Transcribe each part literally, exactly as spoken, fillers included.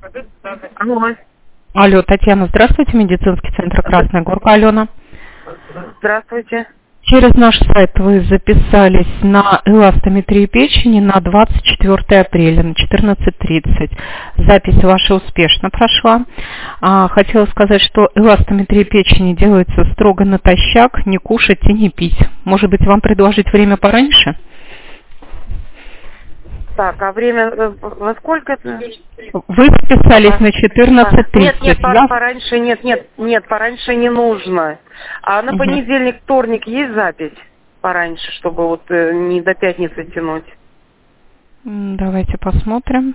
Алло. Алло, Татьяна, здравствуйте, медицинский центр Красная Горка, Алена. Здравствуйте. Через наш сайт вы записались на эластометрию печени на двадцать четвёртое апреля на четырнадцать тридцать. Запись ваша успешно прошла. А, хотела сказать, что эластометрия печени делается строго натощак, не кушать и не пить. Может быть, вам предложить время пораньше? Так, а время э, во сколько это? Вы записались на четырнадцать тридцать. Нет, нет, Я... пораньше, нет, нет, нет, пораньше не нужно. А на Угу. понедельник, вторник есть запись пораньше, чтобы вот э, не до пятницы тянуть? Давайте посмотрим.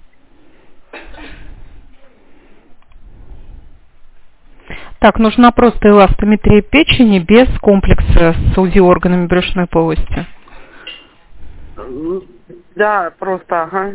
Так, нужна просто эластометрия печени без комплекса с УЗИ органами брюшной полости. Да, просто, ага.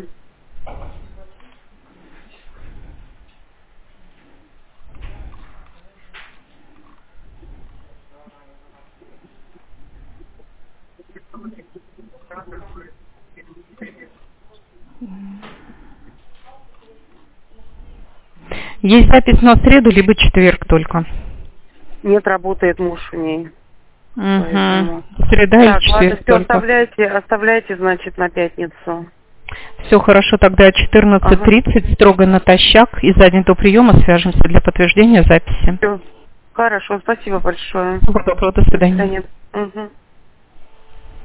Есть запись на среду, либо четверг только. Нет, работает муж у ней. Угу. Среда Так, и четверг ладно, все, только. оставляйте, оставляйте, значит, на пятницу. Все хорошо, тогда четырнадцать тридцать, ага. Строго натощак, и за день до приема свяжемся для подтверждения записи. Все. Хорошо, спасибо большое. Добро, до свидания. До свидания. Угу.